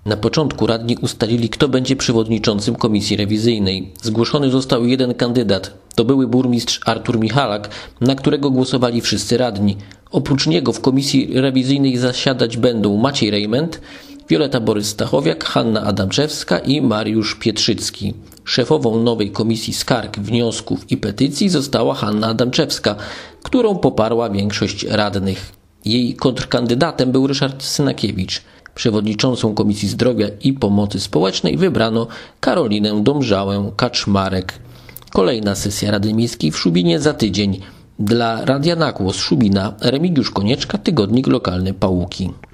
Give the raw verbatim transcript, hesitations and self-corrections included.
Na początku radni ustalili, kto będzie przewodniczącym komisji rewizyjnej. Zgłoszony został jeden kandydat. To były burmistrz Artur Michalak, na którego głosowali wszyscy radni. Oprócz niego w komisji rewizyjnej zasiadać będą Maciej Rejment, Wioleta Borys-Stachowiak, Hanna Adamczewska i Mariusz Pietrzycki. Szefową nowej komisji skarg, wniosków i petycji została Hanna Adamczewska, którą poparła większość radnych. Jej kontrkandydatem był Ryszard Synakiewicz. Przewodniczącą Komisji Zdrowia i Pomocy Społecznej wybrano Karolinę Domżałę-Kaczmarek. Kolejna sesja Rady Miejskiej w Szubinie za tydzień. Dla Radia Na Głos Szubina Remigiusz Konieczka, Tygodnik Lokalny Pałuki.